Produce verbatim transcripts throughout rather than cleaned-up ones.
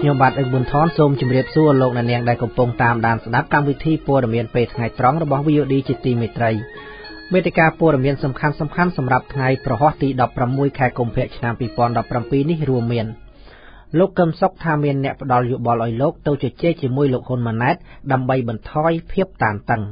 ខ្ញុំបាទអឹកប៊ុនថនសូមជម្រាបសួរលោកអ្នកនាងដែលកំពុងតាមដានស្ដាប់កម្មវិធីព័ត៌មានពេលថ្ងៃត្រង់របស់ វី អូ ឌី ជាទីមេត្រីវេទិកាព័ត៌មានសំខាន់ៗសម្រាប់ថ្ងៃប្រហ័សទីដប់ប្រាំមួយខែកុម្ភៈឆ្នាំពីរពាន់ដប់ប្រាំពីរនេះរួមមានលោកកឹមសុខថាមានអ្នកផ្ដល់យោបល់ឲ្យលោកទៅជជែកជាមួយលោកហ៊ុនម៉ាណែតដើម្បីបន្ថយភាពតានតឹង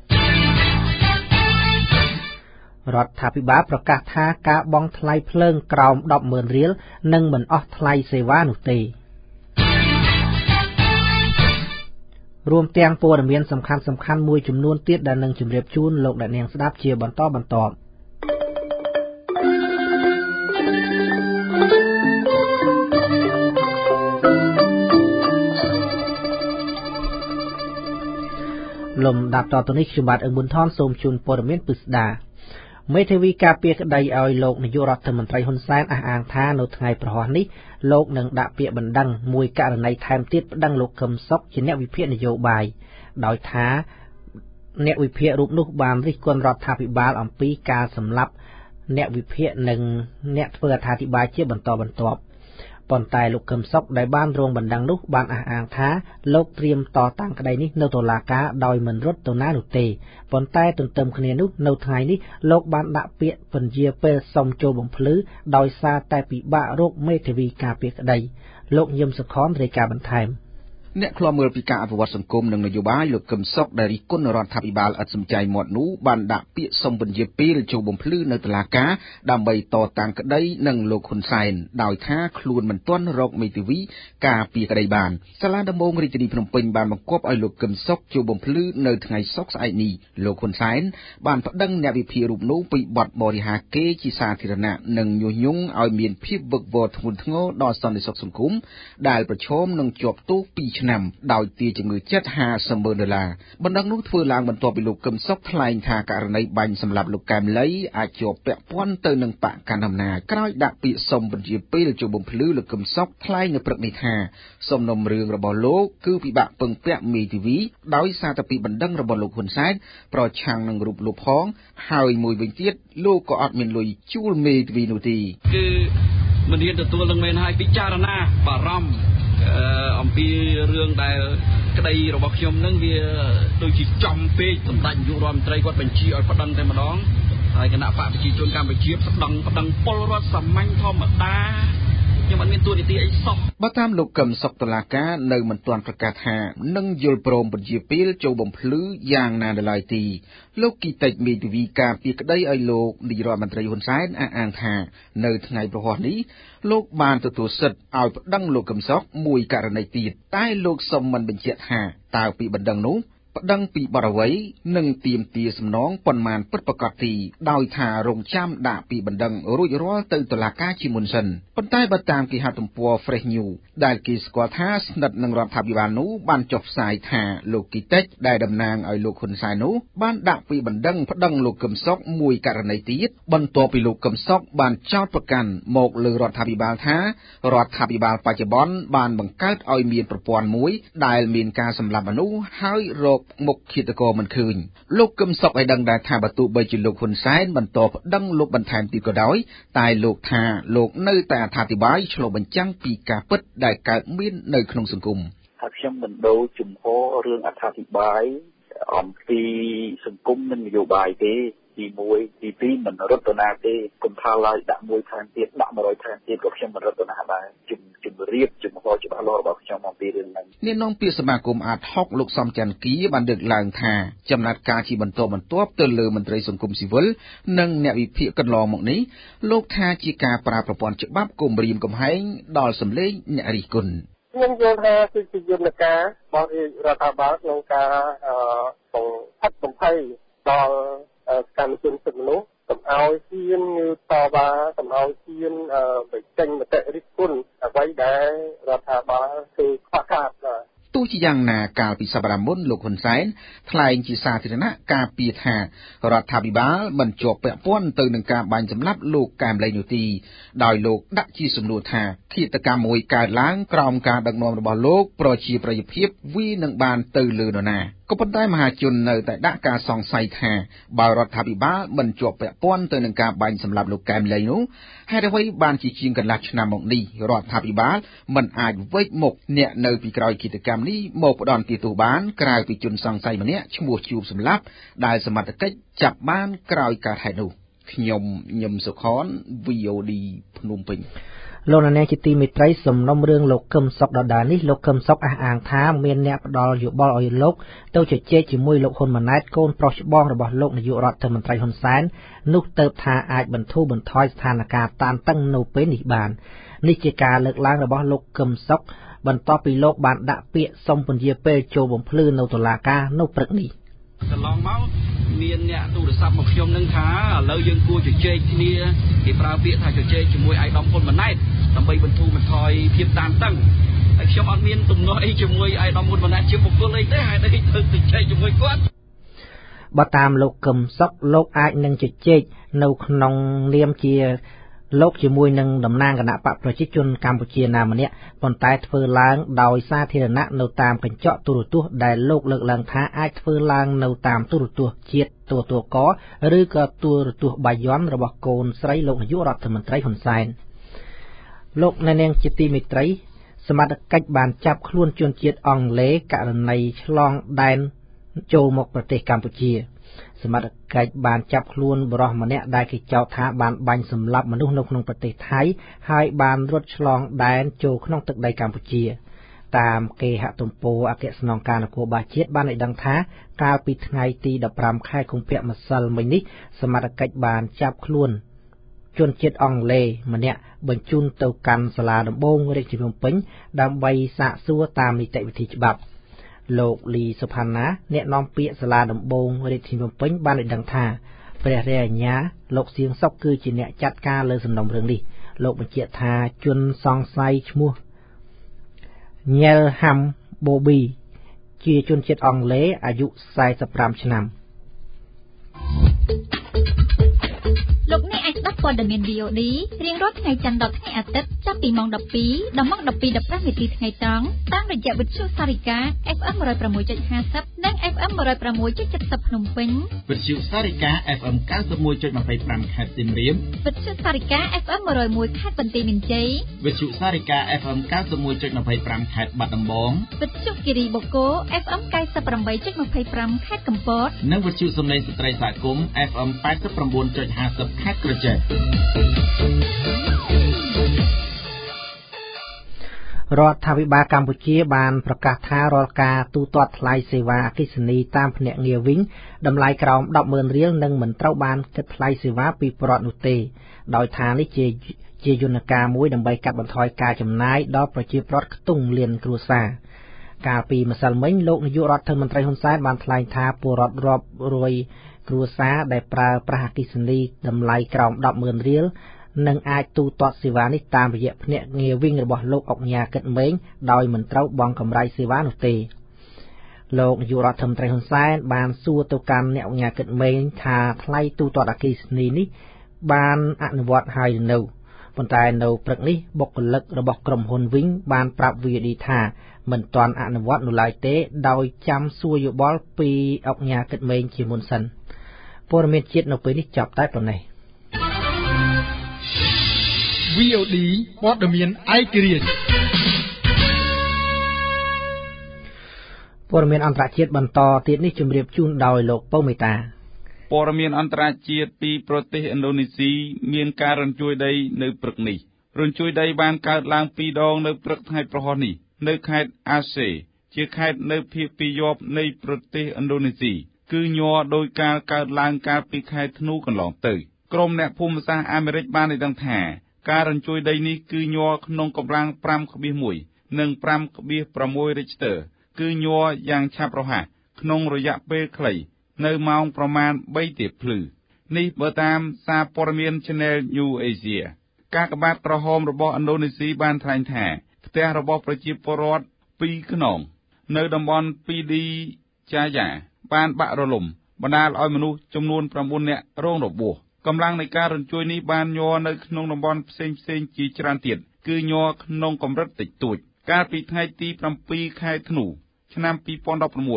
រដ្ឋាភិបាលប្រកាសថាការបង់ថ្លៃភ្លើងក្រោម ដប់ម៉ឺន រៀលនឹងមិនអស់ថ្លៃសេវានោះទេរួមទាំងព័ត៌មានសំខាន់ៗមួយចំនួនទៀតដែលនឹងជម្រាបជូនលោកអ្នកនាងស្ដាប់ជាបន្តបន្ទាប់លំដាប់តទៅនេះខ្ញុំបាទអឹងប៊ុនថនសូមជូនព័ត៌មានពិស្ដាមេធាវីការពារក្តីឲ្យលោកនាយករដ្ឋមន្ត្រីហ៊ុនសែនអះអាងថានៅថ្ងៃប្រហ័សនេះលោកនឹងដាក់ពាក្យបណ្ដឹងមួយករណីថែមទៀតប្តឹងលោកកឹមសុខជាអ្នកវិភាគនយោបាយដោយថាអ្នកវិភាគរូបនោះបានរិះគន់រដ្ឋាភិបាលអំពីការសម្លាប់អ្នកវិភាគនិងអ្នកធ្វើអត្ថាធិប្បាយជាបន្តបន្ទាប់ប៉ុន្តែលោកកឹមសុខដែលបានរងបណ្ដឹងនោះបានអះអាងថាលោកត្រៀមតតាំងក្តីនេះនៅតុលាការដោយមិនរត់ទៅណានោះទេប៉ុន្តែទន្ទឹមគ្នានោះនៅថ្ងៃនេះលោកបានដាក់ពាក្យពន្យាពេលសុំចូលបំភ្លឺដោយសារតែពិបាករកមេធាវីការពារក្តីលោកញឹមសុខនរាយការណ៍បន្ថែមអ្នកខ្លាំមើលពីការអភិវឌ្ឍសង្គមនិងនយោបាយលោកកឹមសុខដែលរិះគន់រដ្ឋាភិបាលឥតសំចៃមាត់នោះបានដាក់ពាក្យសុំពន្យាពេលចូលបំភ្លឺនៅតុលាការដើម្បីតតាំងក្តីនឹងលោកហ៊ុនសែនដោយថាខ្លួនមិនទាន់រកមេធាវីការពារក្តីបានសាលាដំបងរាជធានីភ្នំពេញបានបង្គាប់ឲ្យលោកកឹមសុខចូលបំភ្លឺនៅថ្ងៃសុក្រស្អែកនេះលោកហ៊ុនសែនបានប្តឹងអ្នកវិភាគរូបនោះពីបទបរិហាគេជាសាធារណៈនិងញុះញង់ឲ្យមានភាពវឹកវរធ្ងន់ធ្ងរដល់សន្តិសុខសង្គមដែលប្រឈមនឹងជាប់ទោសពីរឆ្នាំដោយទារជំងឺចិត្តហាសិបម៉ឺនដុល្លារបណ្ដឹងនោះធ្វើឡើងបន្ទាប់ពីលោកកឹមសុខថ្លែងថាករណីបាញ់សម្លាប់លោកកែមលីអាចជាប់ពាក់ព័ន្ធទៅនឹងបកកណ្ដាលអំណាចក្រោយដាក់ពាក្យសុំពន្យាពេលចូលបំភ្លឺលោកកឹមសុខថ្លែងនៅព្រឹកនេះថាសំណុំរឿងរបស់លោកគឺពិបាកពឹងពាក់មេធាវីដោយសារតែពីបណ្ដឹងរបស់លោកហ៊ុនសែនប្រឆាំងនឹងរូបលោកផងហើយមួយវិញទៀតលោកក៏អត់មានលុយជួលមេធាវីនោះទេគឺមិនហ៊ានទទួលនឹងមែនហើយពិចារណាបារម្ភអំពីរឿងដែលក្តីរបស់ខ្ញុំនឹងវាដូចជាចំពេកសម្ដេចនាយករដ្ឋមន្ត្រីគាត់បញ្ជាឲ្យប្តឹងតែម្ដងហើយគណៈបកប្រជាជនកម្ពុជាប្តឹងប្តឹងពលរដ្ឋសាមញ្ញធម្មតាខ្ញុំអត់មានទួនាទីអីសោះបើតាមលោកកឹមសុខតុលាការនៅមិនទាន់ប្រកាសថានឹងយល់ព្រមពន្យាពេលចូលបំភ្លឺយ៉ាងណាដល់ឡើយទេលោកគីតិចមេធាវីការពារក្តីឲ្យលោកនាយរដ្ឋមន្ត្រីហ៊ុនសែនអះអាងថានៅថ្ងៃប្រហ័សនេះលោកបានទទួលសិទ្ធិឲ្យប្តឹងលោកកឹមសុខមួយករណីទៀតតែលោកសុំមិនបញ្ជាក់ថាតើពីបណ្ដឹងនោះប្តឹងពីបរិអ្វីនិងទាមទារសំណងប៉ុន្មានពិតប្រាកដទីដោយថារងចាំដាក់ពីបណ្ដឹងរួចរាល់ទៅតុលាការជាមុនសិនប៉ុន្តែបើតាមគេហទំព័រ Fresh News ដែលគេស្គាល់ថាស្និទ្ធនឹងរដ្ឋាភិបាលនោះបានចុះផ្សាយថាលោកគីតិចដែលតំណាងឲ្យលោកហ៊ុនសែននោះបានដាក់ពីបណ្ដឹងប្តឹងលោកកឹមសុខមួយករណីទៀតបន្ទាប់ពីលោកកឹមសុខបានចោទប្រកាន់មកលើរដ្ឋាភិបាលថារដ្ឋាភិបាលបច្ចុប្បន្នបានបង្កើតឲ្យមានប្រព័ន្ធមួយដែលមានការសម្លាប់មនុស្សហើយរកមុខឃាតករមិនឃើញលោកកឹមសុខឲ្យដឹងដែរថាបើទោះបីជាលោកហ៊ុនសែនបន្តប្តឹងលោកបន្ថែមទៀតក៏ដោយតែលោកថាលោកនៅតែអត្ថាធិប្បាយឆ្លុះបញ្ចាំងពីការពិតដែលកើតមាននៅក្នុងសង្គមថាខ្ញុំមិនដូរជំហររឿងអត្ថាធិប្បាយអំពីសង្គមនិងនយោបាយទេទីមួយទីពីរមិនរត់ទៅណាទេគុំថាឡើយដាក់មួយថែមទៀតដាក់មួយរយថែមទៀតក៏ខ្ញុំមិនរត់ទៅណាដែរជំជំរាបជំហរច្បាស់លាស់របស់ខ្ញុំអំពីរឿងនេះនាយនាំពាក្យសមាគមអាតហុកលោកសំច័ន្ទគីបានលើកឡើងថាចំណាត់ការជាបន្តបន្ទាប់ទៅលើមន្ត្រីសង្គមស៊ីវិលនិងអ្នកវិភាគកន្លងមកនេះលោកថាជាការប្រើប្រព័ន្ធច្បាប់គំរាមកំហែងដល់សម្លេងអ្នករិះគន់ខ្ញុំយល់ថាគឺជាយន្តការរបស់រដ្ឋាភិបាលក្នុងការបង្ហាត់បំភ័យដល់កម្មជនសិទ្ធិមនុស្សកុំឲ្យហ៊ានងើបតវ៉ាកុំឲ្យហ៊ានបញ្ចេញមតិរិះគន់អ្វីដែលរដ្ឋាភិបាលធ្វើខ្វះខាតទោះជាយ៉ាងណាកាលពីសប្តាហ៍មុនលោកហ៊ុនសែនថ្លែងជាសាធារណៈការពារថារដ្ឋាភិបាលមិនជាប់ពាក់ព័ន្ធទៅនឹងការបាញ់សម្លាប់លោកកែមលីនោះទេដោយលោកដាក់ជាសំណួរថាឃាតកម្មមួយកើតឡើងក្រោមការដឹកនាំរបស់លោកប្រជាប្រិយភាពវានឹងបានទៅលើនរណាក៏ប៉ុន្តែមហាជននៅតែដាក់ការសង្ស័យថាបើរដ្ឋាភិបាលមិនជាប់ពាក់ព័ន្ធទៅនឹងការបាញ់សម្លាប់លោកកែមលីនោះហេតុអ្វីបានជាជាងកន្លះឆ្នាំមកនេះរដ្ឋាភិបាលមិនអាចវេចមុខអ្នកនៅពីក្រោយគិតកម្មនេះមកផ្ដន់ទោសបានក្រៅពីជនសង្ស័យម្នាក់ឈ្មោះជួបសម្លាប់ដែលសមត្ថកិច្ចចាប់បានក្រោយកើតហេតុនោះខ្ញុំញឹមសុខន វី អូ ឌី ភ្នំពេញលោកនាងជាទីមេត្រីសំណុំរឿងលោកកឹមសុខដដាលនេះលោកកឹមសុខអះអាងថាមានអ្នកផ្ដល់យោបល់ឲ្យលោកទៅជជែកជាមួយលោកហ៊ុនម៉ាណែតកូនប្រុសច្បងរបស់លោកនាយករដ្ឋមន្ត្រីហ៊ុនសែននោះទៅថាអាចបន្ធូរបន្ថយស្ថានភាពតានតឹងនៅពេលនេះបាននេះជាការលើកឡើងរបស់លោកកឹមសុខបន្ទាប់ពីលោកបានដាក់ពាក្យសុំពន្យាពេលចូលបំភ្លឺនៅតុលាការនៅព្រឹកនេះកន្លងមកមានអ្នកទូរស័ព្ទមកខ្ញុំនឹងថាឥឡូវយើងគួរជជែកគ្នាគេប្រើពាក្យថាជជែកជាមួយអាយដាមហ៊ុនម៉ាណែតដើម្បីបន្ធូរបន្ថយភាពតានតឹងហើយខ្ញុំអត់មានទំនាស់អីជាមួយអាយដាមហ៊ុនម៉ាណែតជាបុគ្គលអីទេហើយទៅជជែកជាមួយគាត់បើតាមលោកកឹមសុខលោកអាចនឹងជជែកនៅក្នុងនាមជាលោកជាមួយនឹងតំណាងគណៈបកប្រជាជនកម្ពុជាណាម្នាក់ប៉ុន្តែធ្វើឡើងដោយសាធារណៈនៅតាមកញ្ចក់ទូរទស្សន៍ដែលលោកលើកឡើងថាអាចធ្វើឡើងនៅតាមទូរទស្សន៍ជាតិទូរទស្សន៍កឬក៏ទូរទស្សន៍បាយ័នរបស់កូនស្រីលោកនាយករដ្ឋមន្ត្រីហ៊ុនសែនលោកអ្នកនាងជាទីមេត្រីសមត្ថកិច្ចបានចាប់ខ្លួនជនជាតិអង់គ្លេសករណីឆ្លងដែនចូលមកប្រទេសកម្ពុជាសមត្ថកិច្ចបានចាប់ខ្លួនបុរសម្នាក់ដែលគេចោទថាបានបាញ់សម្លាប់មនុស្សនៅក្នុងប្រទេសថៃហើយបានរត់ឆ្លងដែនចូលក្នុងទឹកដីកម្ពុជាតាមគេហទំព័រអគ្គស្នងការនគរបាលជាតិបានឲ្យដឹងថាកាលពីថ្ងៃទីដប់ប្រាំខែកុម្ភៈម្សិលមិញនេះសមត្ថកិច្ចបានចាប់ខ្លួនជនជាតិអង់គ្លេសម្នាក់បញ្ជូនទៅកាន់សាលាដំបងរាជធានីភ្នំពេញដើម្បីសាកសួរតាមនីតិវិធីច្បាប់លោកលីសុផាណាអ្នកនាំពាក្យសាលាដំបងរាជធានីភ្នំពេញបានឲ្យដឹងថាព្រះរាជអាជ្ញាលោកសៀងសុកគឺជាអ្នកចាត់ការលើសំណុំរឿងនេះលោកបញ្ជាក់ថាជនសង្ស័យឈ្មោះញ៉ែលហាំបូប៊ីជាជនជាតិអង់គ្លេសអាយុសែសិបប្រាំឆ្នាំលោកអ្នកអាចស្ដាប់ព័ត៌មាន វី អូ ឌី រៀងរាល់ថ្ងៃច័ន្ទដល់ថ្ងៃអាទិត្យចាប់ពីម៉ោងដប់ពីរដល់ម៉ោងដប់ពីរ ដប់ប្រាំនាទីថ្ងៃត្រង់តាមរយៈវិទ្យុសារិកា អេហ្វ អេម một không sáuห้าศูนย์ និង អេហ្វ អេម một không sáu七七ศูนย์ ភ្នំពេញវិទ្យុសារិកា អេហ្វ អេម เก้าสิบเอ็ดจุดยี่สิบห้า ខេត្តសៀមរាបវិទ្យុសារិកា អេហ្វ អេម một không một ខេត្តបន្ទាយមានជ័យវិទ្យុសារិកា អេហ្វ អេម เก้าสิบเอ็ดจุดยี่สิบห้า ខេត្តបាត់ដំបងវិទ្យុគិរីបូកូ អេហ្វ អេម 九十八จุดยี่สิบห้า ខេត្តកំពតនិងវិទ្យុសំឡេងស្ត្រីសហគមន៍ អេហ្វ អេម แปดสิบเก้าจุดห้าสิบ ខេត្តក្រចេះរដ្ឋាភិបាលកម្ពុជាបានប្រកាសថារាល់ការទូទាត់ថ្លៃសេវាអគ្គិសនីតាមភ្នាក់ងារវិញតម្លៃក្រោម ដប់ម៉ឺន រៀលនឹងមិនត្រូវបានគិតថ្លៃសេវាពីពលរដ្ឋនោះទេដោយថានេះជាជាយន្តការមួយដើម្បីកាត់បន្ថយការចំណាយដល់ប្រជាពលរដ្ឋខ្ទង់លានគ្រួសារកាលពីម្សិលមិញលោកនាយករដ្ឋមន្ត្រីហ៊ុនសែនបានថ្លែងថាពលរដ្ឋរាប់រយគ្រួសារដែលប្រើប្រាស់អគ្គិសនីតម្លៃក្រោម ដប់ម៉ឺន រៀលនឹងអាចទូទាត់សេវានេះតាមរយៈភ្នាក់ងារវិញរបស់លោកអុកញ៉ាគិតមេងដោយមិនត្រូវបង់កម្រៃសេវានោះទេលោកនាយករដ្ឋមន្ត្រីហ៊ុនសែនបានសួរទៅកាន់អ្នកអុកញ៉ាគិតមេងថាថ្លៃទូទាត់អគ្គិសនីនេះបានអនុវត្តហើយនៅប៉ុន្តែនៅព្រឹកនេះបុគ្គលិករបស់ក្រុមហ៊ុនវិញបានប្រាប់ វី អូ ឌី ថាមិនទាន់អនុវត្តនៅឡើយទេដោយចាំសួរយោបល់ពីអុកញ៉ាគិតមេងជាមុនសិនព័ត៌មានជាតិនៅពេលនេះចាប់តែប៉ុណ្ណេះវី អូ ឌី ព័ត៌មានឯករាជ្យព័ត៌មានអន្តរជាតិបន្តទៀតនេះជម្រាបជូនដោយលោកពៅមេតាព័ត៌មានអន្តរជាតិពីប្រទេសឥណ្ឌូនេស៊ីមានការរញ្ជួយដីនៅព្រឹកនេះរញ្ជួយដីបានកើតឡើងពីរដងនៅព្រឹកថ្ងៃប្រហោះនេះនៅខេត្តអាសេជាខេត្តនៅភាគពាយ័ព្យនៃប្រទេសឥណ្ឌូនេស៊ីគឺញ័រដោយការកើតឡើងកាលពីខែធ្នូកន្លងទៅក្រុមអ្នកភូមិសាស្ត្រអាមេរិកបានឲ្យដឹងថាការរញ្ជួយដីនេះគឺញ័រក្នុងកម្លាំង ប្រាំដុល្លារ និង ប្រាំដុល្លារ Richter គឺញ័រយ៉ាងឆាប់រហ័សក្នុងរយៈពេលខ្លីនៅម៉ោងប្រមាណបីទៀបភ្លឺនេះបើតាមសារព័ត៌មាន Channel News Asia ការកបាតក្រហមរបស់ឥណ្ឌូនេស៊ីបានថ្លែងថាផ្ទះរបស់ប្រជាពលរដ្ឋពីរខ្នងនៅតំបន់ពីឌីចាយ៉ាបានបាក់រលំបណ្ដាលឲ្យមនុស្សចំនួនប្រាំបួននាក់រងរបួសកម្លាំងនៃការរញ្ជួយនេះបានញ័រនៅក្នុងតំបន់ផ្សេងផ្សេងជាច្រើនទៀតគឺញ័រក្នុងកម្រិតតិចតួចកាលពីថ្ងៃទីប្រាំពីរខែធ្នូឆ្នាំពីរពាន់ដប់ប្រាំមួយ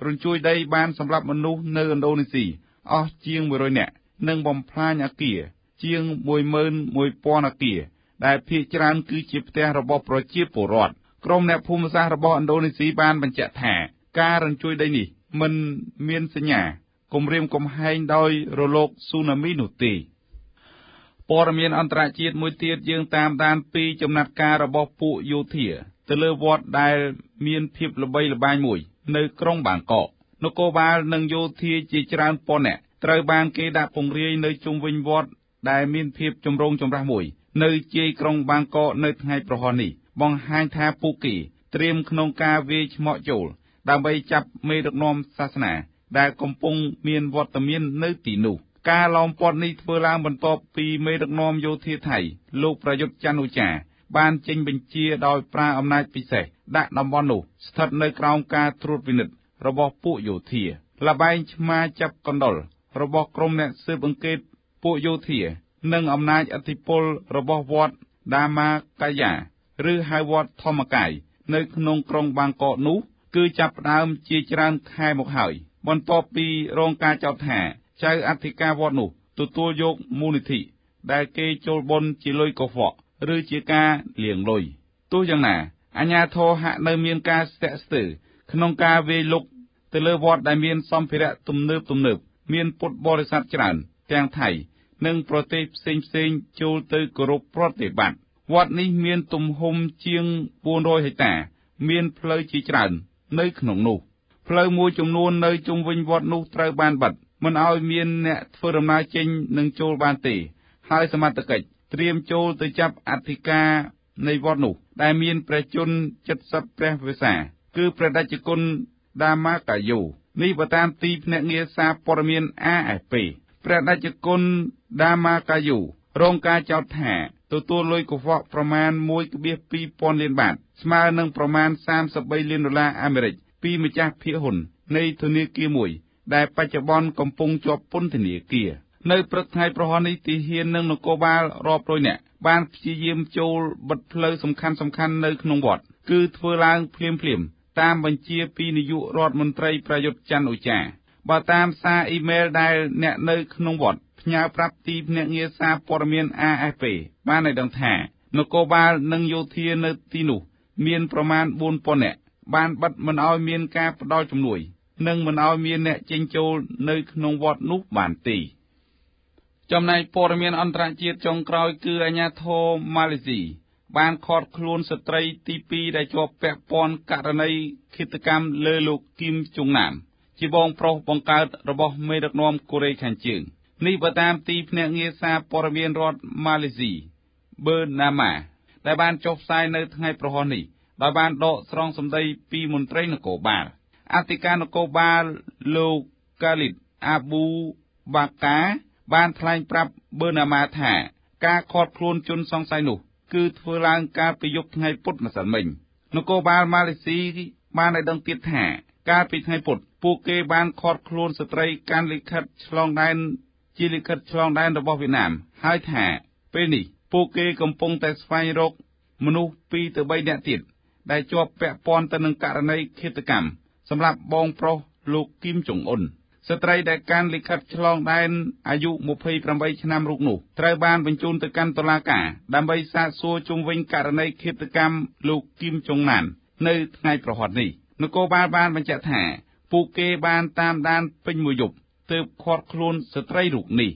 រញ្ជួយដីបានសម្រាប់មនុស្សនៅឥណ្ឌូនេស៊ីអស់ជាងមួយរយនាក់និងបំផ្លាញអគារជាងមួយម៉ឺនមួយពាន់អគារដែលភាគច្រើនគឺជាផ្ទះរបស់ប្រជាពលរដ្ឋក្រុមអ្នកភូមិសាស្ត្ររបស់ឥណ្ឌូនេស៊ីបានបញ្ជាក់ថាការរញ្ជួយដីនេះមិនមានសញ្ញាគំរាមកំហែងដោយរលកស៊ូណាមីនោះទេព័ត៌មានអន្តរជាតិមួយទៀតយើងតាមដានពីចំណាត់ការរបស់ពួកយោធាទៅលើវត្តដែលមានភាពល្បីល្បាញមួយនៅក្រុងបាងកកនគរបាលនិងយោធាជាច្រើនពាន់នាក់ត្រូវបានគេដាក់ពង្រាយនៅជុំវិញវត្តដែលមានភាពចម្រូងចម្រាសមួយនៅជាយក្រុងបាងកកនៅថ្ងៃប្រហ័សនេះបង្ហាញថាពួកគេត្រៀមក្នុងការវាយឆ្មក់ចូលដើម្បីចាប់មេដឹកនាំសាសនាដែលកំពុងមានវត្តមាននៅទីនោះការឡោមព័ទ្ធនេះធ្វើឡើងបន្ទាប់ពីមេដឹកនាំយោធាថៃលោកប្រយុទ្ធច័ន្ទអូចាបានចេញបញ្ជាដោយប្រើអំណាចពិសេសដាក់តំបន់នោះស្ថិតនៅក្រោមការត្រួតពិនិត្យរបស់ពួកយោធាល្បែងឆ្មាចាប់កណ្ដុររបស់ក្រុមអ្នកស៊ើបអង្កេតពួកយោធានិងអំណាចឥទ្ធិពលរបស់វត្តដាម៉ាកាយ៉ាឬហៅវត្តធម្មកាយនៅក្នុងក្រុងបាងកកនោះគឺចាប់ផ្ដើមជាច្រើនខែមកហើយបន្ទាប់ពីរងការចោទថាចៅអធិការវត្តនោះទទួលយកមូលនិធិដែលគេចូលបន់ជាលុយកខ្វក់ឬជាការលាងលុយទោះយ៉ាងណាអាជ្ញាធរហាក់នៅមានការស្ទាក់ស្ទើរក្នុងការវាយលុកទៅលើវត្តដែលមានសម្ភារៈទំនើបទំនើបមានពុទ្ធបរិស័ទច្រើនទាំងថៃនិងប្រទេសផ្សេងផ្សេងចូលទៅគោរពប្រតិបត្តិវត្តនេះមានទំហំជាងបួនរយហិកតាមានផ្លូវជាច្រើននៅក្នុងនោះផ្លូវមួយចំនួននៅជុំវិញវត្តនោះត្រូវបានបិទមិនឲ្យមានអ្នកធ្វើដំណើរចេញនិងចូលបានទេហើយសមត្ថកិច្ចត្រៀមចូលទៅចាប់អធិការនៃវត្តនោះដែលមានព្រះជន្មជិតសិបព្រះវស្សាគឺព្រះតេជគុណដាម៉ាកាយ៉ូនេះបើតាមទីភ្នាក់ងារសារព័ត៌មាន A F P ព្រះតេជគុណដាម៉ាកាយ៉ូរងការចោទថាទទួលលុយកខ្វក់ប្រមាណ មួយភាគពីរពាន់លានបាតស្មើនឹងប្រមាណសាមសិបបីលានដុល្លារអាមេរិកពីម្ចាស់ភាគហ៊ុននៃធនាគារមួយដែលបច្ចុប្បន្នកំពុងជាប់ពន្ធនាគារនៅព្រឹកថ្ងៃប្រហ័សនេះទាហាននិងនគរបាលរាប់រយនាក់បានព្យាយាមចូលបិទផ្លូវសំខាន់សំខាន់នៅក្នុងវត្តគឺធ្វើឡើងភ្លាមភ្លាមតាមបញ្ជាពីនាយករដ្ឋមន្ត្រីប្រយុទ្ធច័ន្ទអូចាបើតាមសារអ៊ីមែលដែលអ្នកនៅក្នុងវត្តផ្ញើប្រាប់ទីភ្នាក់ងារសារព័ត៌មាន A F P បានឲ្យដឹងថានគរបាលនិងយោធានៅទីនោះមានប្រមាណបួនពាន់នាក់បានបិទមិនឲ្យមានការផ្ដល់ជំនួយនិងមិនឲ្យមានអ្នកចេញចូលនៅក្នុងវត្តនោះបានទេចំណែកព័ត៌មានអន្តរជាតិចុងក្រោយគឺអាជ្ញាធរម៉ាឡេស៊ីបានឃាត់ខ្លួនស្ត្រីទីពីរដែលជាប់ពាក់ព័ន្ធករណីឃាតកម្មលើលោកគីមចុងណាមជាបងប្រុសបង្កើតរបស់មេដឹកនាំកូរ៉េខាងជើងនេះបើតាមទីភ្នាក់ងារសារព័ត៌មានរដ្ឋម៉ាឡេស៊ីបឺណាម៉ាដែលបានចុះផ្សាយនៅថ្ងៃប្រហ័សនេះដោយបានដកស្រង់សម្ដីពីមន្ត្រីនគរបាលអធិការនគរបាលលោកកាលីតអាប៊ូបាកាបានថ្លែងប្រាប់បឺណាម៉ាថាការឃាត់ខ្លួនជនសង្ស័យនោះគឺធ្វើឡើងកាលពីយប់ថ្ងៃពុធម្សិលមិញនគរបាលម៉ាឡេស៊ីបានឲ្យដឹងទៀតថាកាលពីថ្ងៃពុធពួកគេបានឃាត់ខ្លួនស្ត្រីកាន់លិខិតឆ្លងដែនជាលិខិតឆ្លងដែនរបស់វៀតណាមហើយថាពេលនេះពួកគេកំពុងតែស្វែងរកមនុស្សពីរទៅបីនាក់ទៀតដែលជាប់ពាក់ព័ន្ធទៅនឹងករណីឃាតកម្មសម្រាប់បងប្រុសលោកគីមចុងអ៊ុនស្ត្រីដែលកាន់លិខិតឆ្លងដែនអាយុម្ភៃប្រាំបីឆ្នាំរូបនោះត្រូវបានបញ្ជូនទៅកាន់តុលាការដើម្បីសាកសួរជុំវិញករណីឃាតកម្មលោកគីមចុងណាននៅថ្ងៃប្រហ័សនេះនគរបាលបានបញ្ជាក់ថាពួកគេបានតាមដានពេញមួយយប់ទើបឃាត់ខ្លួនស្ត្រីរូបនេះ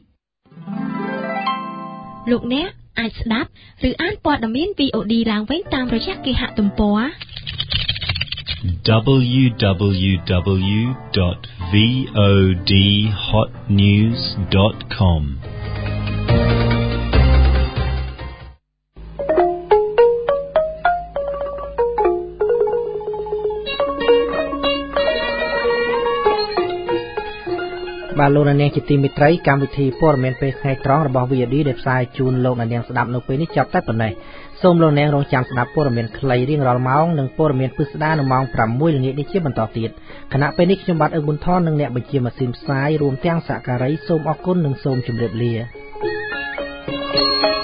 លោកអ្នកអាចស្ដាប់ឬអានព័ត៌មាន V O D ឡើងវិញតាមរយៈគេហទំព័រ w w w dot v o d hot news dot com បាទលោកនាងជាទីមេត្រីកម្មវិធីព័ត៌មានពេលថ្ងៃត្រង់របស់ V O D ដែលផ្សាយជូនលោកនាងស្ដាប់នៅពេលនេះចាប់តែប៉ុណ្ណេះសូមលោកនាងរងចាំស្ដាប់ព័ត៌មានខ្លីរៀងរាល់ម៉ោងនិងព័ត៌មានពិស្ដារនៅម៉ោងប្រាំមួយល្ងាចនេះជាបន្តទៀតខណៈពេលនេះខ្ញុំបាទអឹកប៊ុនថននិងអ្នកបញ្ជាម៉ាស៊ីនផ្សាយរួមទាំងសហការីសូមអរគុណនិងសូមជម្រាបលា